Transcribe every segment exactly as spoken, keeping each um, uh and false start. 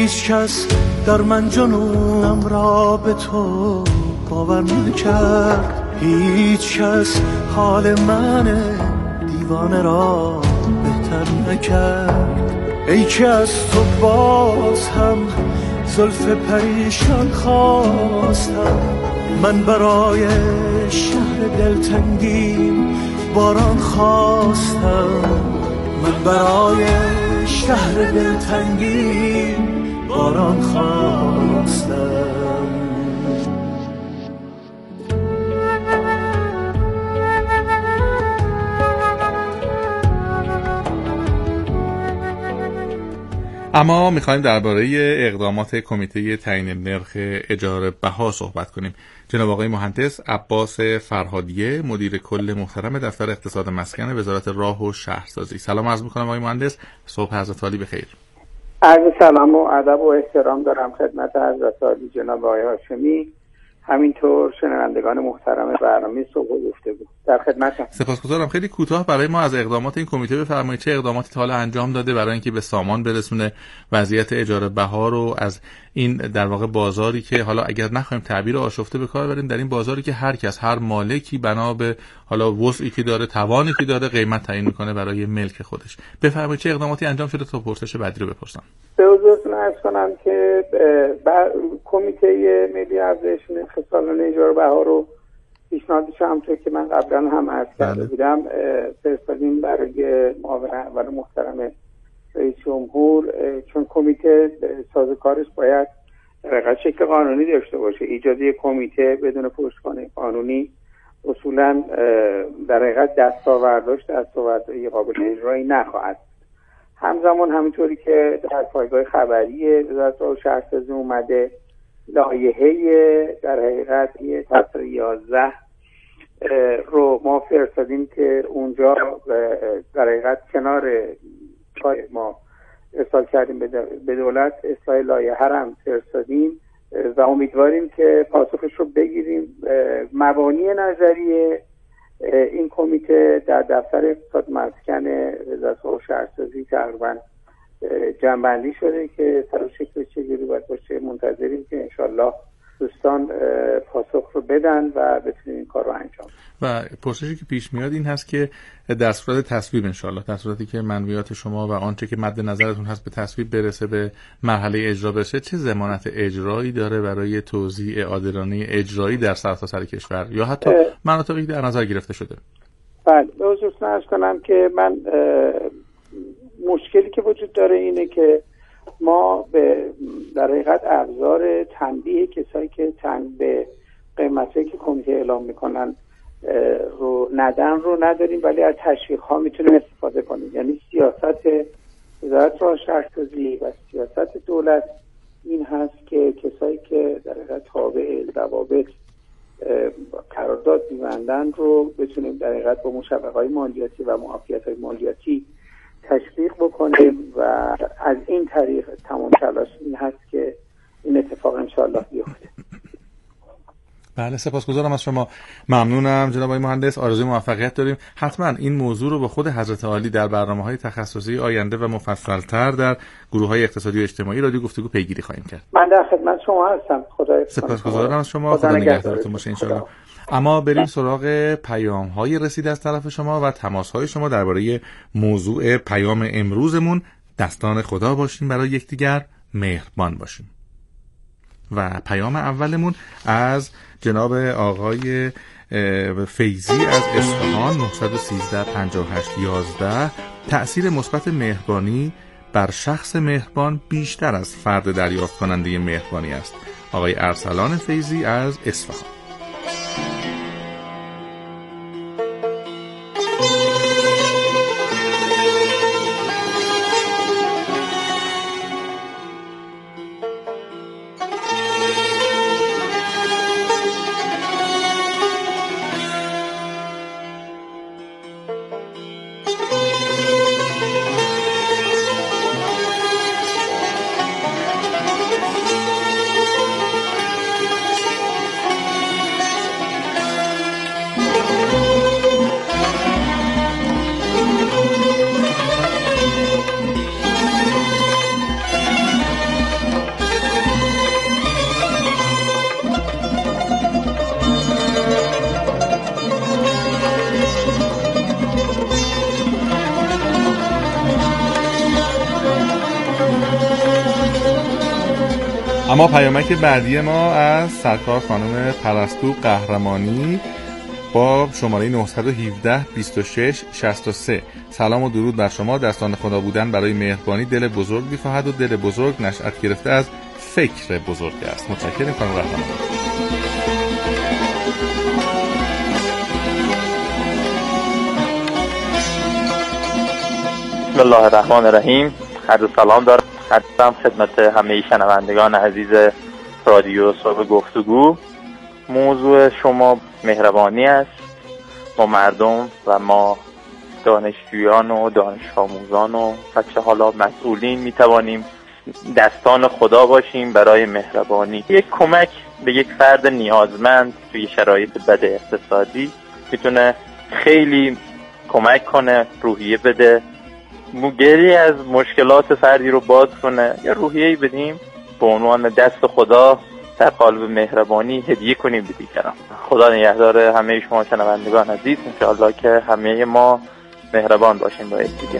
هیچ کس در من جنونم را به تو باور نکرد، هیچ کس حال من دیوانه را بهتر نکرد. ای که از تو باز هم زلف پریشان خواستم، من برای شهر دلتنگی باران خواستم، من برای شهر دلتنگی باران خواستم. اما می‌خوایم درباره اقدامات کمیته تعیین نرخ اجاره بها صحبت کنیم. جناب آقای مهندس عباس فرهادیه، مدیر کل محترم دفتر اقتصاد مسکن وزارت راه و شهرسازی. سلام عرض می‌کنم آقای مهندس، صبح حضرت عالی بخیر. عرض سلام و ادب و احترام دارم خدمت حضرت عالی جناب آقای هاشمی، همینطور شنوندگان محترم برنامه صبح گفتگو. در خدمتم. سپاسگزارم. خیلی کوتاه برای ما از اقدامات این کمیته بفرمایید. چه اقداماتی تا حالا انجام داده برای اینکه به سامان برسونه وضعیت اجاره بها رو از این در واقع بازاری که حالا اگر نخوایم تعبیر آشفته به کار بریم، در این بازاری که هر کس هر مالکی بنا به حالا وضعی که داره، توانی که داره، قیمت تعیین میکنه برای ملک خودش. بفرمایید چه اقداماتی انجام شده تا پرسش بعدی رو بپرسم. به حضورتون عرض کنم که کمیته ملی افزایش نرخ سالانه اجاره بها رو پیشنهادش همونطور که من قبلا هم عرض کرده بودم فرستادیم برای معاون اول محترم رئیس جمهور، چون کمیته سازوکارش باید در شکل قانونی داشته باشه. ایجاد یک کمیته بدون پشتوانه قانونی اصولا در حقیقت دستاوردش دستاوردهای قابل اجرایی نخواهد. همزمان همینطوری که در پایگاه خبری وزارت راه و شهرسازی اومده لایحه در حقیقت تسر یازده رو ما فرستادیم که اونجا در حقیقت کنار ما ارسال کردیم به دولت، اصلاح لایحه هم فرستادیم و امیدواریم که پاسخش رو بگیریم. مبانی نظریه این کمیته در دفتر اقتصاد مسکن وزارت راه و شهرسازی تقریبا جمع‌بندی شده که سر و شکل چجوری باید باشه. منتظریم که انشالله دوستان پاسخ رو بدن و بتونیم این کار رو انجام. و پرسشی که پیش میاد این هست که در صورت تصویب انشالله، در صورتی که منویات شما و آنچه که مد نظرتون هست به تصویب برسه، به مرحله اجرا برسه، چه ضمانت اجرایی داره برای توزیع عادلانه اجرایی در سرتاسر کشور یا حتی مناطقی در نظر گرفته شده؟ بله، به حضورتون عرض کنم که من مشکلی که وجود داره اینه که ما به در حقیقت ابزار تنبیه کسایی که تنگ به قیمتی که کمیته اعلام میکنن رو ندن رو نداریم، ولی از تشویق ها میتونیم استفاده کنیم. یعنی سیاست وزارت راه و شهرسازی و سیاست دولت این هست که کسایی که در حقیقت تابع ضوابط قرارداد می‌بندن رو بتونیم در حقیقت با مسابقه‌های مالیاتی و معافیت‌های مالیاتی تشویق بکنیم و از این طریق تمام تلاش این هست که این اتفاق انشاءالله بیفته. بله، سپاسگزارم از شما. ممنونم جناب آقای مهندس، آرزوی موفقیت داریم. حتما این موضوع رو با خود حضرت عالی در برنامه‌های تخصصی آینده و مفصل‌تر در گروه‌های اقتصادی و اجتماعی رادیو گفتگو پیگیری خواهیم کرد. من در خدمت شما هستم. خدا سپاسگزارم از شما. خدا نگهدارتون باشه انشاءالله. اما بریم سراغ پیام‌های رسیده از طرف شما و تماس‌های شما درباره موضوع پیام امروزمون. دستان خدا باشیم برای یکدیگر، مهربان باشیم. و پیام اولمون از جناب آقای فیضی از اصفهان، نه یک سه پنجاه و هشت یازده. تأثیر مثبت مهربانی بر شخص مهربان بیشتر از فرد دریافت کننده مهربانی است. آقای ارسلان فیضی از اصفهان. اما پیامک بعدی ما از سرکار خانم پرستو قهرمانی با شماره نه یک هفت بیست و شش شصت و سه. سلام و درود بر شما. دستان خدا بودن برای مهربانی دل بزرگ می‌خواهد و دل بزرگ نشأت گرفته از فکر بزرگ است. متشکرم خانم قهرمانی. بسم الله الرحمن الرحیم. عرض سلام دارم خدمت همه شنوندگان عزیز رادیو صبح گفتگو. موضوع شما مهربانی است. ما مردم و ما دانشجویان و دانش آموزان و بچه حالا مسئولین میتوانیم دستان خدا باشیم برای مهربانی. یک کمک به یک فرد نیازمند توی شرایط بد اقتصادی میتونه خیلی کمک کنه، روحیه بده، موگری از مشکلات فردی رو باز کنه، یا روحیه‌ای بدیم به عنوان دست خدا در قالب مهربانی هدیه کنیم به دیگران. خدا نگهدار همه شما شنوندگان عزیز. انشاءالله که همه ما مهربان باشیم با یکدیگر.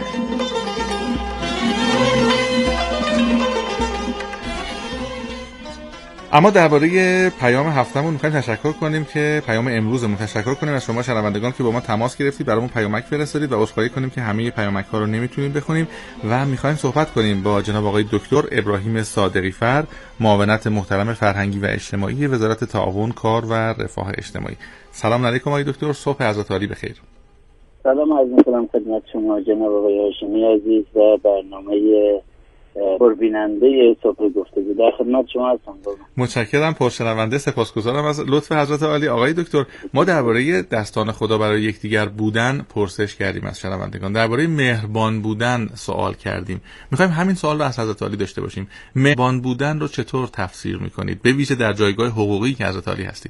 اما درباره پیام هفتمون می‌خوایم تشکر کنیم که پیام امروزمون تشکر کنیم از شما شنوندگان که با ما تماس گرفتید، برامون پیامک فرستادید و عذرخواهی کنیم که همه پیامک‌ها رو نمیتونیم بخونیم و می‌خوایم صحبت کنیم با جناب آقای دکتر ابراهیم صادقی فر، معاونت محترم فرهنگی و اجتماعی وزارت تعاون، کار و رفاه اجتماعی. سلام علیکم آقای دکتر، صبح حضرت عالی بخیر. سلام عرض می‌کنم خدمت شما جناب آقای هاشمی عزیز و برنامه پربیننده صبح گفتگو. در خدمت شما هستم. متشکرم، پرشنونده، سپاسگزارم از لطف حضرت عالی. آقای دکتر، ما درباره دستان خدا برای یکدیگر بودن پرسش کردیم از شنوندگان، درباره مهربان بودن سوال کردیم. میخوایم همین سوال رو از حضرت عالی داشته باشیم. مهربان بودن رو چطور تفسیر میکنید، به ویژه در جایگاه حقوقی که حضرت عالی هستید؟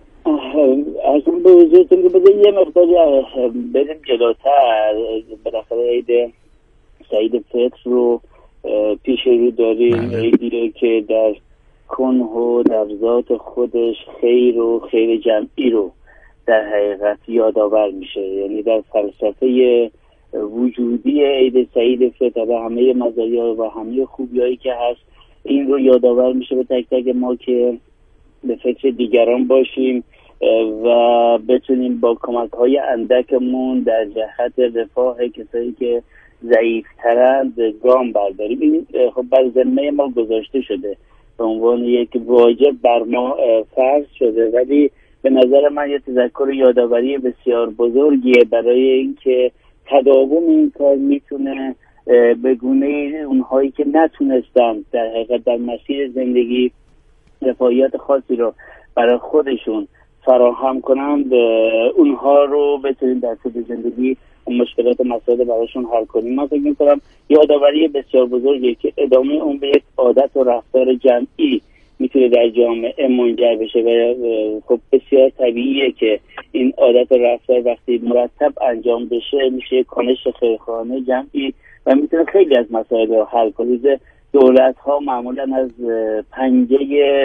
اصلا به وجودتون که بذارید یه مقداری بریم جلوتر. بالاخره عید سعید فطر رو پیش رو داریم، عیدی که در کنه و در ذات خودش خیر و خیر جمعی رو در حقیقت یادآور میشه. یعنی در فلسفه وجودی عید سعید فطر و همه مزایا و همه خوبیایی که هست این رو یادآور میشه به تک تک ما که به فکر دیگران باشیم و بتونیم با کمک های اندکمون در جهت رفاه کسایی که ضعیفترند گام برداریم. این خب بر ذمه ما گذاشته شده، به عنوان یک واجب بر ما فرض شده، ولی به نظر من یه تذکر یادآوری بسیار بزرگیه برای اینکه تداوم این کار میتونه به گونه اونهایی که نتونستن در حقیقت در مسیر زندگی رفاهیات خاصی رو برای خودشون فراهم کنند، اونها رو بتونیم در طول زندگی مشکلات مسائل براشون حل کنیم. من فکر می‌کنم یادآوری بسیار بزرگیه که ادامه اون به یک عادت و رفتار جمعی میتونه در جامعه منجر بشه و خب بسیار طبیعیه که این عادت و رفتار وقتی مرتب انجام بشه میشه یک کنش خیرخواهانه جمعی و میتونه خیلی از مسائل رو حل کنه. دولت‌ها معمولاً از پنجه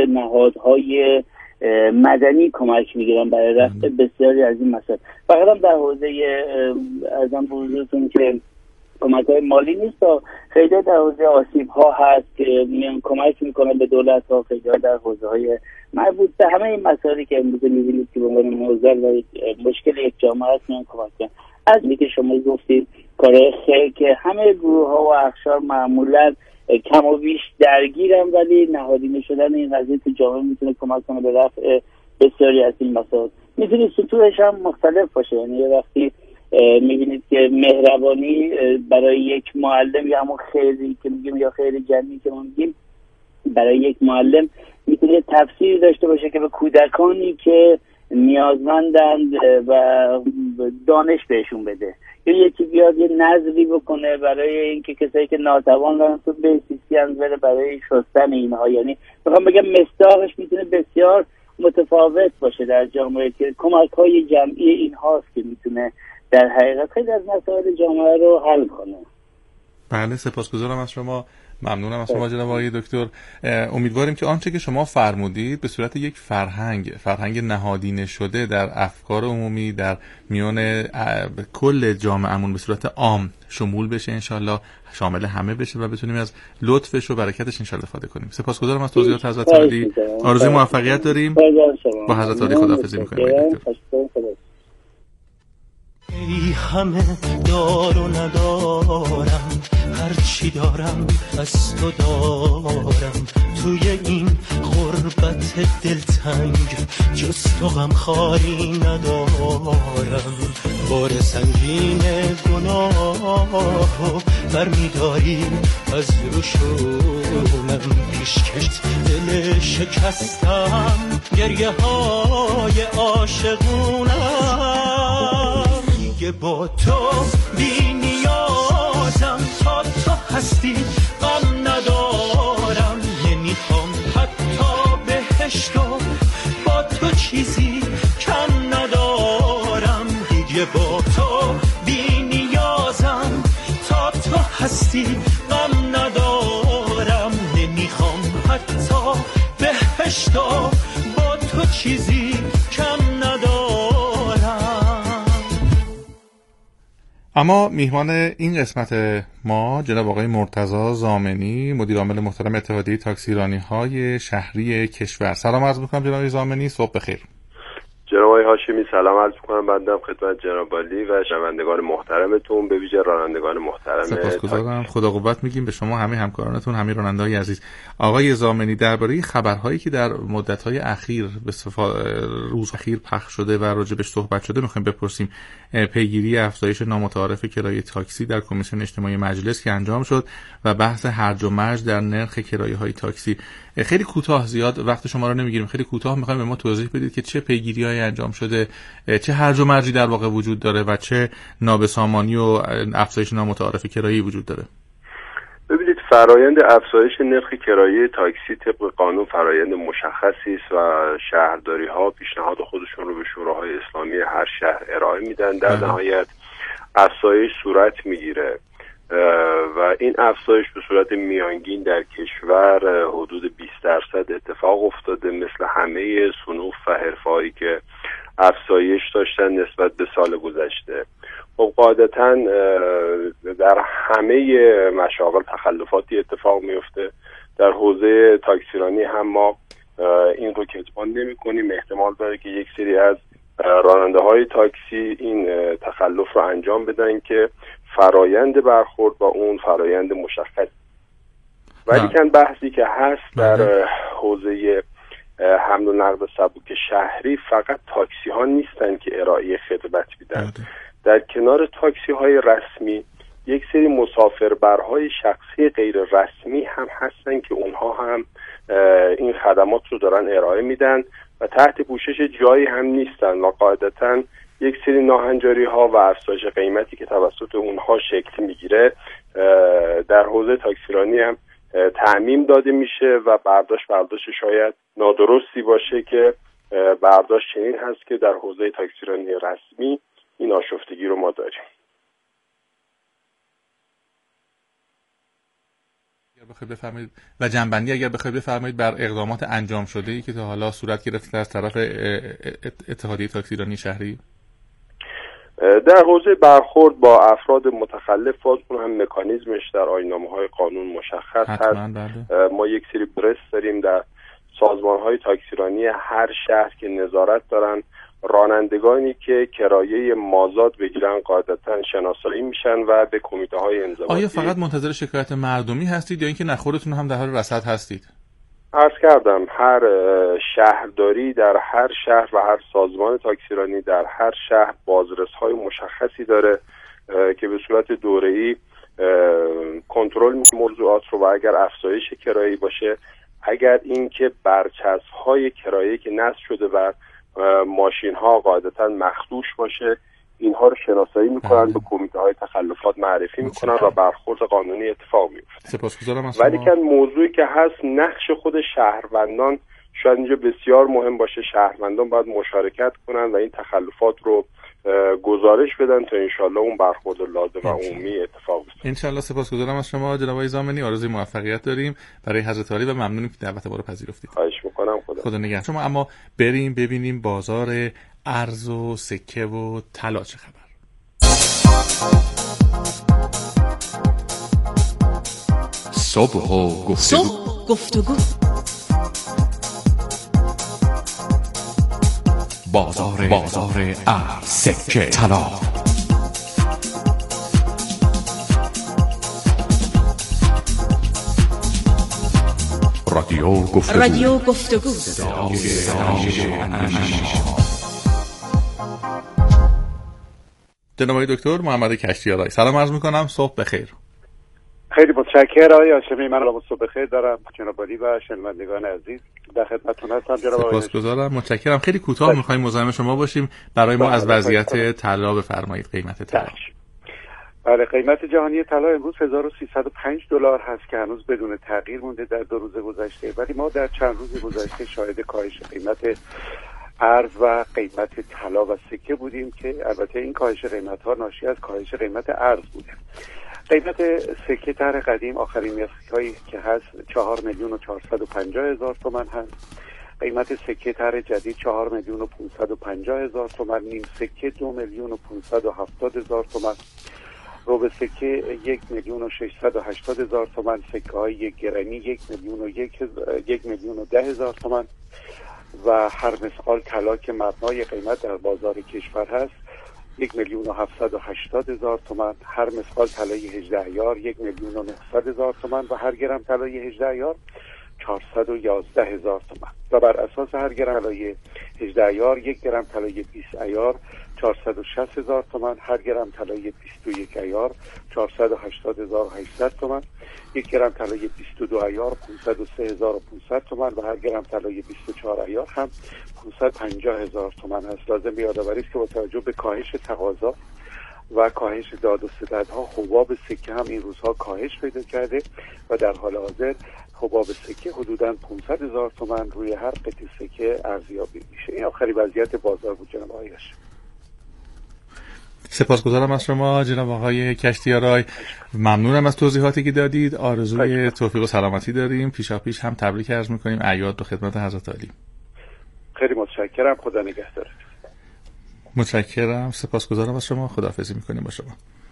نهادهای مدنی کمک میگیرن برای رفع بسیاری از این مسائل. فقط هم در حوزه ازم بزرگتون که کمک های مالی نیست، خیلی در حوزه آسیب ها هست که میان کمک میکنن به دولت ها، خیلی در حوزه های مربوط به همه این مسائلی که امروز میبینید که به عنوان موزل و مشکل یک جامعه هست میان کمک کنن. از می که شما گفتید کارهای خیر که همه گروه ها و اقشار معمولا کم و بیش درگیرم، ولی نهادینه شدن این قضیه تو جامعه میتونه کمک کنه به رفع بسیاری از این مسائل. میتونه سطوحش هم مختلف باشه. یعنی وقتی میبینید که مهربانی برای یک معلم یا همون خیری که میگیم یا خیر جمعی که ما میگیم برای یک معلم میتونه تفسیری داشته باشه که به کودکانی که نیازمندند و دانش بهشون بده، یا یکی بیاد یه نظری بکنه برای اینکه کسایی که ناتوان هستن تو به سیستم بره برای شستن اینها. یعنی میخوام بگم مصداقش میتونه بسیار متفاوت باشه در جامعه که کمک های جمعی این هاست که میتونه در حقیقت خیلی از مسائل جامعه رو حل کنه. بله، سپاسگزارم از شما. ممنونم از شما جناب آقای دکتر. امیدواریم که آنچه که شما فرمودید به صورت یک فرهنگ فرهنگ نهادینه شده در افکار عمومی در میان کل جامعهمون به صورت عام شمول بشه، انشالله شامل همه بشه و بتونیم از لطفش و برکتش انشالله استفاده کنیم. سپاسگزارم از توضیحات حضرت عالی. آرزوی موفقیت داریم. با حضرت عالی خداحافظی می‌کنیم. ای همه دار و ندارم، هر چی دارم از تو دارم، توی این غربت دلتنگ جز تو غمخواری ندارم. بار سنگین گناهو برمیداری از روشونم، پیشکش دل شکستم گریه های عاشقونم. دیگه با تو بی نیازم، تا تو هستی غم ندارم، نمیخوام حتی بهشتو با تو چیزی کم ندارم. دیگه با تو بی نیازم، تا تو هستی غم ندارم، نمیخوام حتی بهشتو با تو چیزی کم ندارم. اما میهمان این قسمت ما جناب آقای مرتضی ضامنی، مدیر عامل محترم اتحادیه تاکسیرانی‌های شهری کشور. سلام عرض می‌کنم جناب ضامنی، صبح بخیر. جناب آقای هاشمی سلام عرض می‌کنم بنده خدمت جناب عالی و شنوندگان محترمتون، به ویژه رانندگان محترم. سپاسگزارم. خدا قوت میگیم به شما، همه همکارانتون، همه راننده‌های عزیز. آقای ضامنی، درباره خبرهایی که در مدت‌های اخیر به صفا... روز اخیر پخش شده و راجبش صحبت شده می‌خوایم بپرسیم. پیگیری افزایش نامتعارف کرایه تاکسی در کمیسیون اجتماعی مجلس که انجام شد و بحث هرج و مرج در نرخ کرایه‌های تاکسی. خیلی کوتاه، زیاد وقت شما رو نمیگیریم، خیلی کوتاه می‌خوایم به ما توضیح بدید که چه پیگیری‌هایی انجام شده، چه هرج و مرجی در واقع وجود داره و چه نابسامانی و افزایش نامتعارف کرایه‌ای وجود داره. ببینید، فرایند افزایش نرخ کرایه تاکسی طبق قانون فرایند مشخصی است و شهرداری‌ها پیشنهاد خودشون رو به شوراهای اسلامی هر شهر ارائه میدن. در نهایت افزایش صورت میگیره و این افزایش به صورت میانگین در کشور حدود بیست درصد اتفاق افتاده، مثل همه صنوف و حرفه‌هایی که افزایش داشتن نسبت به سال گذشته. خب قاعدتاً در همه مشاغل تخلفاتی اتفاق میفته. در حوزه تاکسیرانی هم ما این رو کتمان نمی کنیم. احتمال داره که یک سری از راننده های تاکسی این تخلف رو انجام بدن که فرایند برخورد با اون فرایند مشخص، ولی کن بحثی که هست در حوزه حمل و نقل سبک شهری فقط تاکسی ها نیستن که ارائه خدمت میدن. در کنار تاکسی های رسمی یک سری مسافربرهای شخصی غیر رسمی هم هستن که اونها هم این خدمات رو دارن ارائه میدن و تحت پوشش جایی هم نیستن و قاعدتاً یک سری ناهنجاری ها و افزایش قیمتی که توسط اونها شکل میگیره در حوزه تاکسیرانی هم تعمیم داده میشه و برداشت برداشت شاید نادرستی باشه که برداشت چنین هست که در حوزه تاکسیرانی رسمی این آشفتگی رو ما داریم. اگر بخواید بفرمایید و جنبندی اگر بخواید بفرمایید بر اقدامات انجام شده ای که تا حالا صورت گرفته از طرف اتحادیه تاکسیرانی شهری. در حوزه برخورد با افراد متخلف باز اون هم مکانیزمش در آیین‌نامه‌های قانون مشخص هست. ما یک سری برس داریم در سازمان‌های تاکسیرانی هر شهر که نظارت دارن. رانندگانی که کرایه مازاد بگیرن قاعدتاً شناسایی میشن و به کمیته‌های انضباطی. آیا فقط منتظر شکایت مردمی هستید یا اینکه نخورتون هم در حال رصد هستید؟ عرض کردم هر شهرداری در هر شهر و هر سازمان تاکسیرانی در هر شهر بازرس‌های مشخصی داره که به صورت دوره‌ای کنترل می‌کنه موضوعات رو و اگر افزایش کرایه باشه، اگر اینکه برچسب‌های کرایه که نصب شده بر ماشین‌ها قاعدتاً مخدوش باشه، اینها رو شناسایی میکنن، به کمیته‌های تخلفات معرفی میکنن و برخورد قانونی اتفاق میفته. سپاسگزارم از شما. ولی که موضوعی که هست نقش خود شهروندان شاید اینجا بسیار مهم باشه. شهروندان باید مشارکت کنن و این تخلفات رو گزارش بدن تا انشالله اون برخورد لازم و عمومی اتفاق بیفته. انشالله. سپاسگزارم از شما جناب آقای زامنی، آرزوی موفقیت داریم برای حضرت عالی و ممنونیم که دعوت ما رو پذیرفتید. خواهش میکنم. خدا خدا نگهدار شما. اما بریم ببینیم بازار ارز و سکه و طلا چه خبر. صبح و گفتگو. صبح گفتگو. بازار بازار ارز، سکه، طلا. رادیو گفتگو. رادیو گفتگو. جناب آقای دکتر محمد کشتیارای، سلام عرض میکنم، صبح بخیر. خیلی متشکرم آقای هاشمی، من رو صبح بخیر دارم جناب عالی و شنوندگان عزیز، در خدمتتون هستم جناب آقای. سپاسگزارم، متشکرم. خیلی کوتاه می‌خوایم مزاحم شما باشیم، برای ما از وضعیت طلا بفرمایید، قیمت طلا. بله، قیمت جهانی طلا امروز هزار و سیصد و پنج دلار هست که هنوز بدون تغییر مونده در دو روز گذشته، ولی ما در چند روز گذشته شاهد کاهش قیمت ارز و قیمت طلا و سکه بودیم که البته این کاهش قیمت‌ها ناشی از کاهش قیمت ارز بوده. قیمت سکه طرح قدیم آخرین نرخ‌هایی که هست چهار میلیون و چهارصد و پنجاه هزار تومان هست. قیمت سکه طرح جدید چهار میلیون و پانصد و پنجاه هزار تومان، نیم سکه دو میلیون و پانصد و هفتاد هزار تومان، ربع سکه یک میلیون و ششصد و هشتاد هزار تومان، سکه های یک گرمی یک میلیون و یک, یک میلیون و ده هزار تومان و هر مسقال طلا که مبنای قیمت در بازار کشور هست یک میلیون و هفتصد و هشتاد هزار تومان، هر مسقال طلای هجده عیار یک میلیون و نهصد هزار تومان و هر گرم طلای هجده عیار چهارصد و یازده هزار تومان و بر اساس هر گرم طلای هجده عیار یک گرم طلای بیست عیار چهارصد و شصت هزار تومان، هر گرم طلای بیست و یک عیار چهارصد و هشتاد هزار و هشتصد تومان، یک گرم طلای بیست و دو عیار پانصد و سه هزار و پانصد تومان و هر گرم طلای بیست و چهار عیار هم پانصد و پنجاه هزار تومان است. لازم به یادآوری است که با توجه به کاهش تقاضا و کاهش داد و ستدها حباب سکه هم این روزها کاهش پیدا کرده و در حال حاضر حباب سکه حدوداً پانصد هزار تومان روی هر قطعه سکه ارزیابی میشه. این آخری وضعیت بازار بود جناب آقای هاشمی. سپاسگزارم از شما جناب آقای کشتیارای، ممنونم از توضیحاتی که دادید، آرزوی توفیق و سلامتی داریم، پیشاپیش هم تبریک عرض میکنیم اعیاد رو خدمت حضرت عالی. خیلی متشکرم، خدا نگهدار. متشکرم، سپاسگزارم از شما، خداحافظی میکنیم با شما.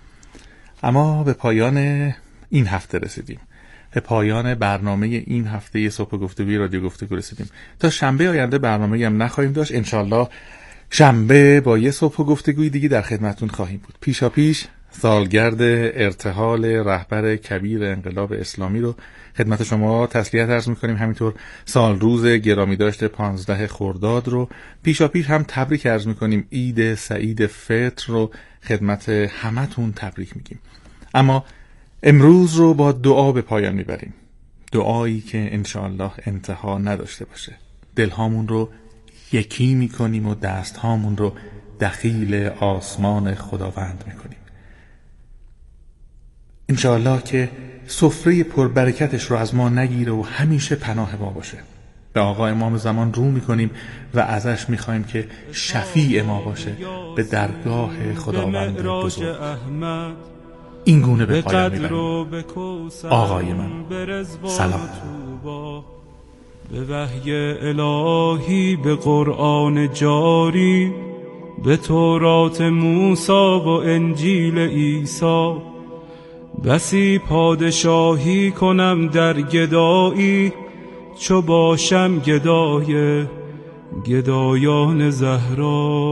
اما به پایان این هفته رسیدیم، به پایان برنامه این هفته صبح گفتگوی رادیو گفتگو رسیدیم. تا شنبه آینده برنامه هم نخواهیم داشت، انشالله شنبه با یه صبح گفتگوی دیگه در خدمتون خواهیم بود. پیشا پیش سالگرد ارتحال رهبر کبیر انقلاب اسلامی رو خدمت شما تسلیت عرض میکنیم، همینطور سال روز گرامی داشته پانزده خرداد رو پیشا پیش هم تبریک عرض میکنیم، عید سعید فطر رو خدمت همتون تبریک میگیم. اما امروز رو با دعا به پایان میبریم، دعایی که انشاءالله انتها نداشته باشه. دلهامون رو یکی میکنیم و دستهامون رو دخیل آسمان خداوند میکنیم. انشاءالله که سفره پربرکتش رو از ما نگیره و همیشه پناه ما باشه. به آقا امام زمان رو میکنیم و ازش میخوایم که شفیع ما باشه به درگاه خداوند بزرگ. این گونه به پایان میبریم. آقای من سلام. به وحی الهی، به قرآن جاری، به تورات موسی و انجیل عیسی، بسی پادشاهی کنم در گدایی، چو باشم گدای گدایان زهرا.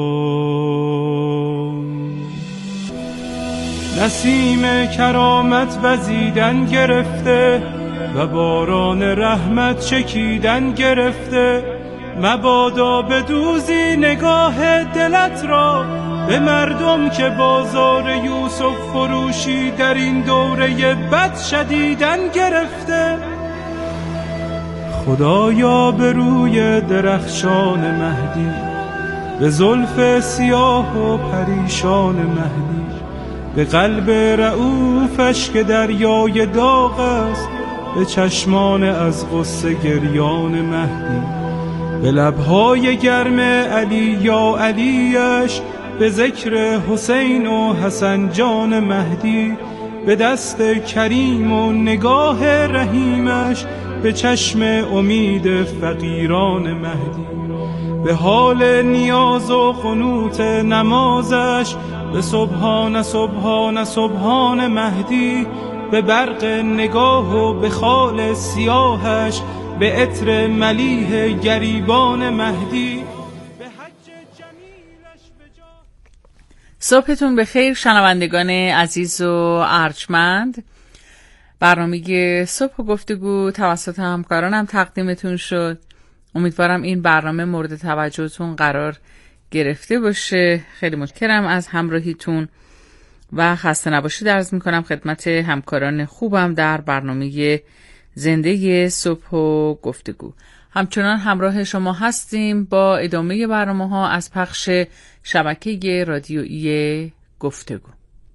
نسیم کرامت وزیدن گرفته و باران رحمت چکیدن گرفته، مبادا بدوزی نگاه دلت را به مردم که بازار یوسف فروشی در این دوره بد شدیدن گرفته. خدایا به روی درخشان مهدی، به زلف سیاه و پریشان مهدی، به قلب رؤوفش که دریای داغ است، به چشمان از غصه گریان مهدی، به لبهای گرم علی یا علیش، به ذکر حسین و حسن جان مهدی، به دست کریم و نگاه رحیمش، به چشم امید فقیران مهدی، به حال نیاز و قنوت نمازش، به سبحان سبحان سبحان مهدی، به برق نگاه و به خال سیاهش، به عطر ملیح گریبان مهدی. صبحتون بخیر شنوندگان عزیز و ارجمند. برنامه صبح و گفتگو توسط همکارانم تقدیمتون شد. امیدوارم این برنامه مورد توجهتون قرار گرفته باشه. خیلی متشکرم از همراهیتون و خسته نباشید عرض میکنم خدمت همکاران خوبم در برنامه زنده صبح و گفتگو. همچنان همراه شما هستیم با ادامه برنامه ها از پخش شبکه رادیویی گفتگو.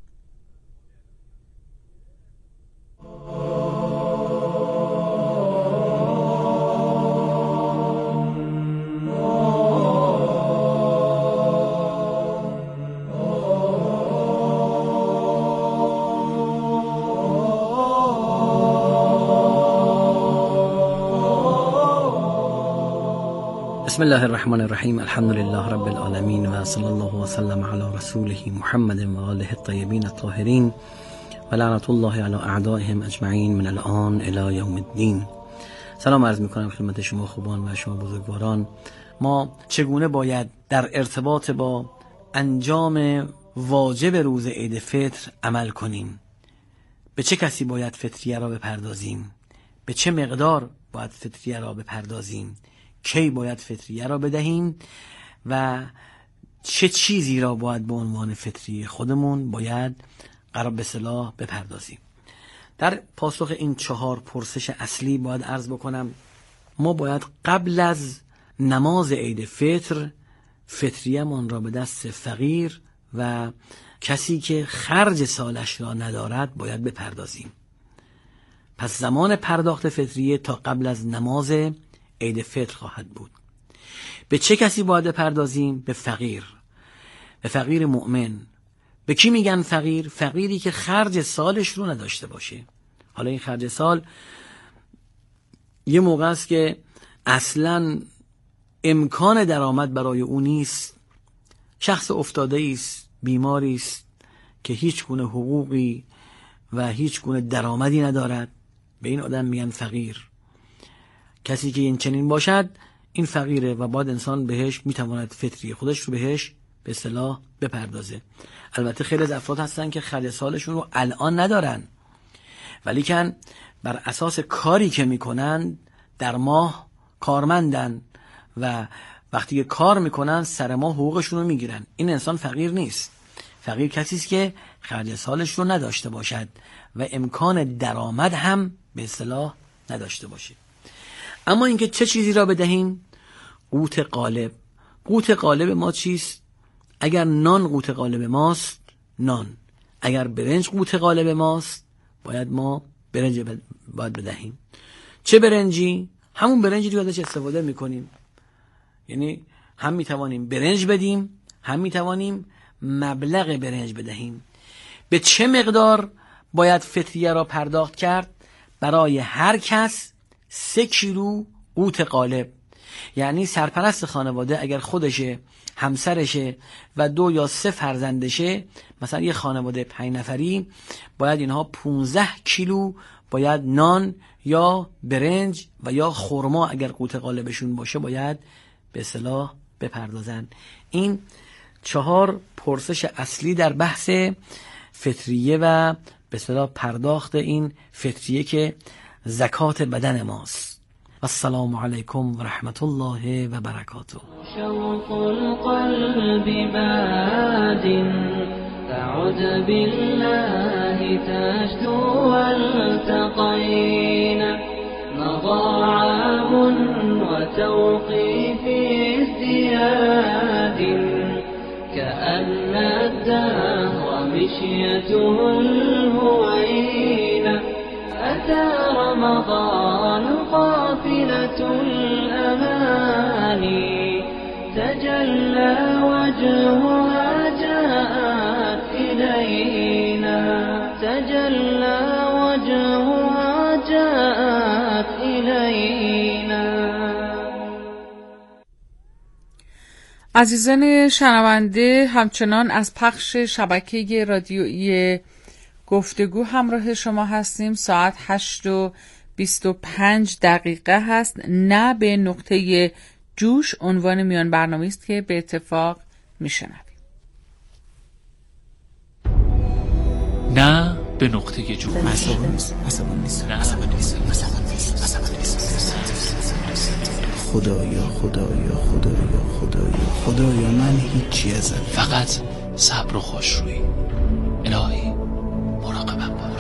بسم الله الرحمن الرحیم. الحمد لله رب العالمین و صلی الله و سلم علی رسوله محمد و آله الطیبین الطاهرین و لعنت الله علی اعدائهم اجمعین من الان الی یوم الدین. سلام عرض میکنم خدمت شما خوبان و شما بزرگواران. ما چگونه باید در ارتباط با انجام واجب روز عید فطر عمل کنیم؟ به چه کسی باید فطریه را بپردازیم؟ به چه مقدار باید فطریه را بپردازیم؟ کی باید فطریه را بدهیم و چه چیزی را باید به عنوان فطریه خودمون باید قرار به اصطلاح بپردازیم؟ در پاسخ این چهار پرسش اصلی باید عرض بکنم ما باید قبل از نماز عید فطر فطریه من را به دست فقیر و کسی که خرج سالش را ندارد باید بپردازیم. پس زمان پرداخت فطریه تا قبل از نماز عید فطر خواهد بود. به چه کسی باید بپردازیم؟ به فقیر، به فقیر مؤمن. به کی میگن فقیر؟ فقیری که خرج سالش رو نداشته باشه. حالا این خرج سال یه موقع است که اصلاً امکان درآمد برای او نیست، شخص افتاده است، بیماری است که هیچ گونه حقوقی و هیچ گونه درآمدی ندارد. به این آدم میگن فقیر. کسی که این چنین باشد این فقیره و بعد انسان بهش میتواند فطری خودش رو بهش به اصطلاح بپردازه. البته خیلی از افراد هستن که خرج سالشون رو الان ندارن ولیکن بر اساس کاری که میکنن در ماه کارمندن و وقتی که کار میکنن سر ماه حقوقشون رو میگیرن. این انسان فقیر نیست. فقیر کسی است که خرج سالش رو نداشته باشد و امکان درآمد هم به اصطلاح نداشته باشه. اما اینکه چه چیزی را بدهیم؟ قوت غالب. قوت غالب ما چیست؟ اگر نان قوت غالب ماست، نان. اگر برنج قوت غالب ماست، باید ما برنج باید بدهیم. چه برنجی؟ همون برنجی رو ازش استفاده میکنیم. یعنی هم میتوانیم برنج بدیم، هم میتوانیم مبلغ برنج بدهیم. به چه مقدار باید فطریه را پرداخت کرد؟ برای هر کس سه کیلو قوت غالب. یعنی سرپرست خانواده اگر خودشه، همسرشه و دو یا سه فرزندشه، مثلا یه خانواده پنج نفری، باید اینها پونزده کیلو باید نان یا برنج و یا خرما اگر قوت غالبشون باشه باید به اصطلاح بپردازن. این چهار پرسش اصلی در بحث فطریه و به اصطلاح پرداخت این فطریه که زکات بدن ماست. السلام علیکم و رحمت الله و برکاته. شوق القلب باد تعد بالله تشدو والتقينا مضى عام وتوقي في ازدياد كأن الدهر مشيته الهوينة أتى رمضان قافلة الأماني تجلى وجهها إلينا تجلى وجهها جاءت إلينا. عزیزان شنونده، همچنان از پخش شبکه رادیویی گفتگو همراه شما هستیم. ساعت هشت و بیست و پنج دقیقه هست. نه به نقطه جوش عنوان میان برنامه است که به اتفاق میشنویم. نه به نقطه جوش. خدایا خدایا خدایا خدایا خدایا من هیچی ازم، فقط صبر و خوشرویی. الهی مراقبم باش.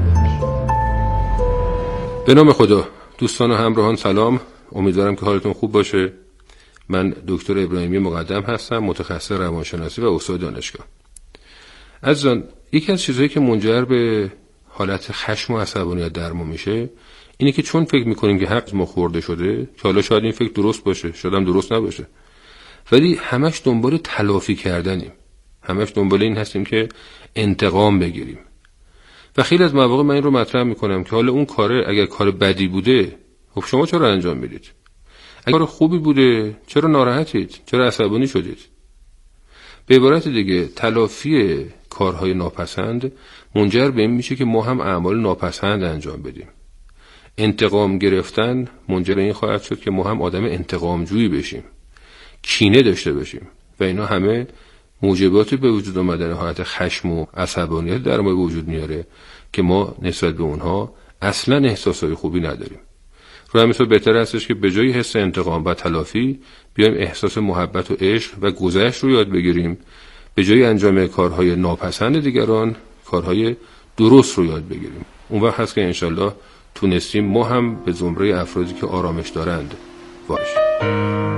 به نام خدا. دوستان و همراهان سلام، امیدوارم که حالتون خوب باشه. من دکتر ابراهیمی مقدم هستم، متخصص روانشناسی و استاد دانشگاه. عزیزان، یکی از چیزهایی که منجر به حالت خشم و عصبانیت در ما میشه اینه که چون فکر میکنیم که حق ما خورده شده، که حالا شاید این فکر درست باشه، شاید هم درست نباشه، ولی همش دنبال تلافی کردنیم، همش دنبال این هستیم که انتقام بگیریم. و خیلی از مواقع من این رو مطرح میکنم که حالا اون کاره اگر کار بدی بوده، خب شما چرا انجام میدید؟ اگر کار خوبی بوده، چرا ناراحتید؟ چرا عصبانی شدید؟ به عبارت دیگه، تلافی کارهای ناپسند منجر به این میشه که ما هم اعمال ناپسند انجام بدیم. انتقام گرفتن منجر به این خواهد شد که ما هم آدم انتقامجویی بشیم، کینه داشته باشیم و اینا همه موجبات به وجود آمدن حالت خشم و عصبانیت در ما وجود میاره که ما نسبت به اونها اصلا احساسای خوبی نداریم. رو همین حساب بهتر هستش که به جای حس انتقام و تلافی بیایم احساس محبت و عشق و گذشت رو یاد بگیریم، به جای انجام کارهای ناپسند دیگران کارهای درست رو یاد بگیریم. اون وقت هست که انشالله تونستیم ما هم به زمره افرادی که آرامش دارند باشیم.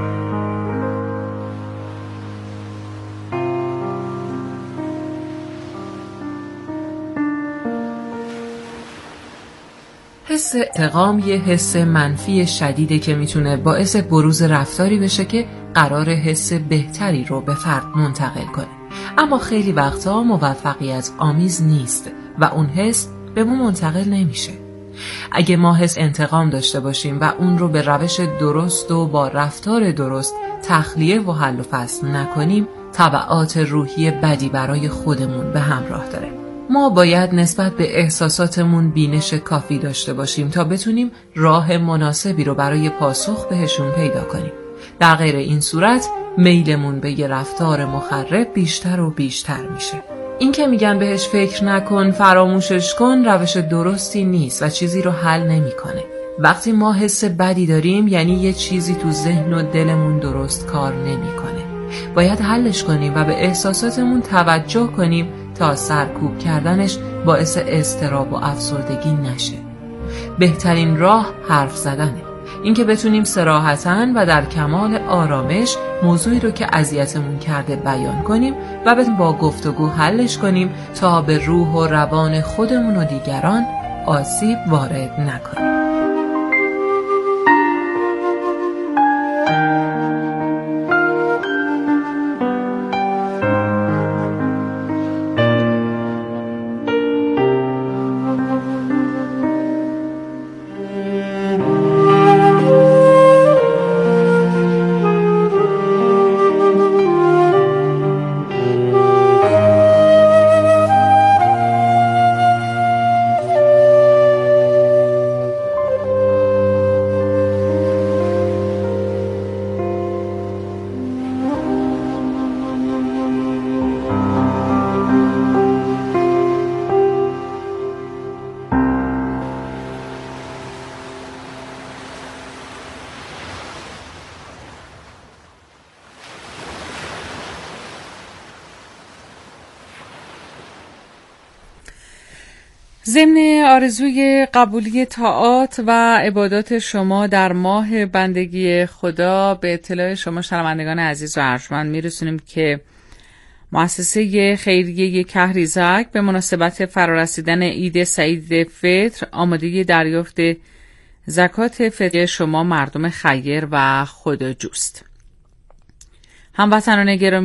حس انتقام یه حس منفی شدیده که میتونه باعث بروز رفتاری بشه که قرار حس بهتری رو به فرد منتقل کنه، اما خیلی وقتا موفقیت آمیز نیست و اون حس به ما منتقل نمیشه. اگه ما حس انتقام داشته باشیم و اون رو به روش درست و با رفتار درست تخلیه و حل و فصل نکنیم، تبعات روحی بدی برای خودمون به همراه داره. ما باید نسبت به احساساتمون بینش کافی داشته باشیم تا بتونیم راه مناسبی رو برای پاسخ بهشون پیدا کنیم. در غیر این صورت میلمون به یه رفتار مخرب بیشتر و بیشتر میشه. این که میگن بهش فکر نکن، فراموشش کن، روش درستی نیست و چیزی رو حل نمیکنه. وقتی ما حس بدی داریم یعنی یه چیزی تو ذهن و دلمون درست کار نمیکنه. باید حلش کنیم و به احساساتمون توجه کنیم تا سرکوب کردنش باعث اضطراب و افسردگی نشه. بهترین راه حرف زدنه. اینکه بتونیم صراحتاً و در کمال آرامش موضوعی رو که اذیتمون کرده بیان کنیم و بتونیم با گفتگو حلش کنیم تا به روح و روان خودمون و دیگران آسیب وارد نکنیم. ضمن آرزوی قبولی طاعات و عبادات شما در ماه بندگی خدا، به اطلاع شما شنوندگان عزیز و ارجمند میرسونیم که مؤسسه خیریه کهریزک به مناسبت فرارسیدن عید سعید فطر آماده دریافت زکات فطری شما مردم خیر و خداجوست. هموطنان گرامی،